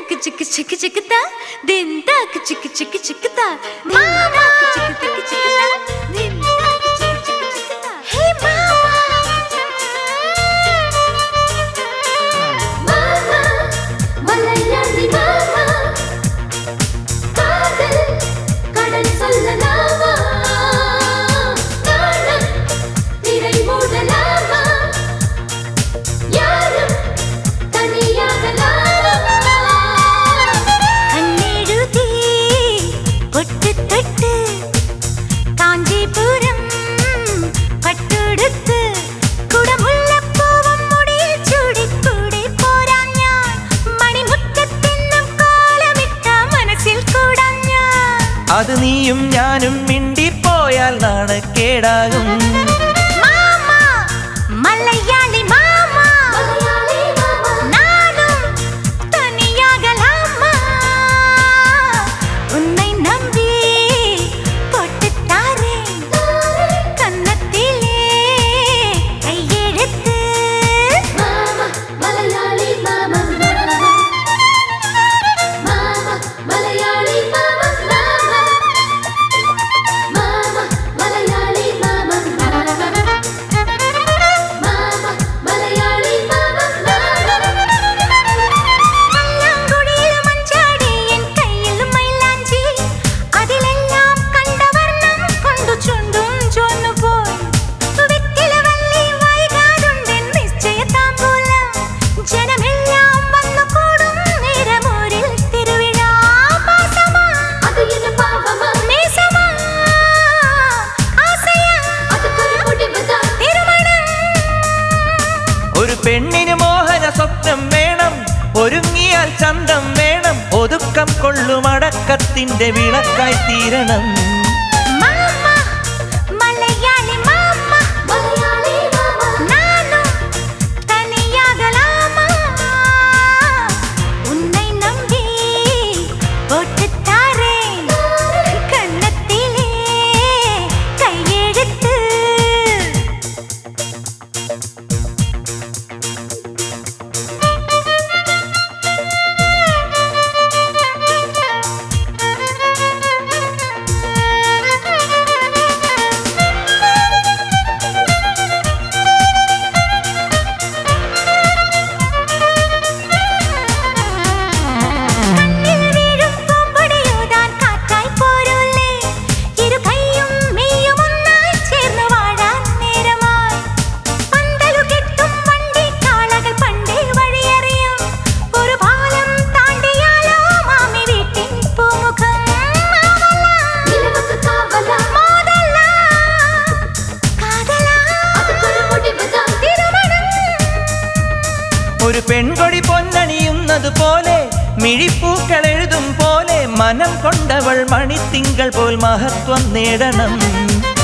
चिक चिक चिकता दिन तक चिक चिक चिकता मामा चिक चिक चिकता दिन तक चिक चिक चिकता हे मामा मामा मलयाली मामा कादल கடல் சொல்லலாமா நாணம் திரை மூடலாமா யாரும் தனியாகலாமா கண்ணெழுதி பொட்டு தொட்டு காஞ்சிபுரம் പട്ടുടുത്ത് കുടമുല്ലപ്പൂവും മുടിയിൽ ചൂടിക്കൂടി പോരാൻ ഞാൻ മണിമുറ്റത്തെന്നും കോലമിട്ട മനസ്സിൽ കൂടാൻ ഞാൻ അത് നീയും ഞാനും മിണ്ടിപ്പോയാൽ നാണക്കേടാകും മാമാ മലയാളി മാമാ നാനും തനിയാകലാമാ ഉன்னை നമ്പി പൊട്ടിത്താരേ കന്നത്തിലേ കൈയെഴുത്ത് മാമാ മലയാളി മാമാ മാമാ മലയാളി മാമാ മാമാ മലയാളി മാമാ മാമാ മലയാളി മാമാ മല്ലാങ്കുടിയിൽ മഞ്ചാടി എൻ കയ്യിൽ മൈലാഞ്ചി അതിലെല്ലാം കണ്ട വർണ്ണം കൊണ്ടു ചുണ്ടും ചുവന്നു പോയി വെറ്റിലവള്ളി വൈകാതുണ്ടെൻ നിശ്ചയ താമ്പൂലം ജനമെല്ലാം വന്നു കൂടും നേരമൂരിൽ തിരുവിഴ പാസമാ അത് എന്ന പാവമാ നേസമാ ആസയാ അതൊരു മുടിവതാ തിരുമണം ഒരു പെണ്ണിന് മോഹന സ്വപ്നം വേണം ഒരുങ്ങിയാൽ ചന്തം വേണം ഒതുക്കം കൊള്ളുമടക്കത്തിന്റെ വിളക്കായി തീരണം മാമാ മലയാളി മാമാ നാനും തനിയാകലാമാ ഉன்னை നമ്പി പൊട്ടിത്താരേ കന്നത്തിലേ കൈയെഴുത്ത് കണ്ണിൽ വീഴും പൂമ്പൊടിയൂതാൻ കാറ്റായി പോരൂലേ ഇരു കൈയും മെയ്യും ഒന്നായി ചേർന്ന് വാഴാൻ നേരമായി പന്തലു കെട്ടും വണ്ടി കാളകൾ പണ്ടേ വഴിയറിയും ഒരു പാലം താണ്ടിയാലോ മാമി വീട്ടിൻ പൂമുഖം മോദല്ല കാതല തിരുമണം ഒരു പെൺകൊടി പൊന്നണിയുന്നത് പോലെ മിഴിപ്പൂക്കൾ എഴുതും പോലെ മനം കൊണ്ടവൾ മണിത്തിങ്കൾ പോൽ മഹത്വം നേടണം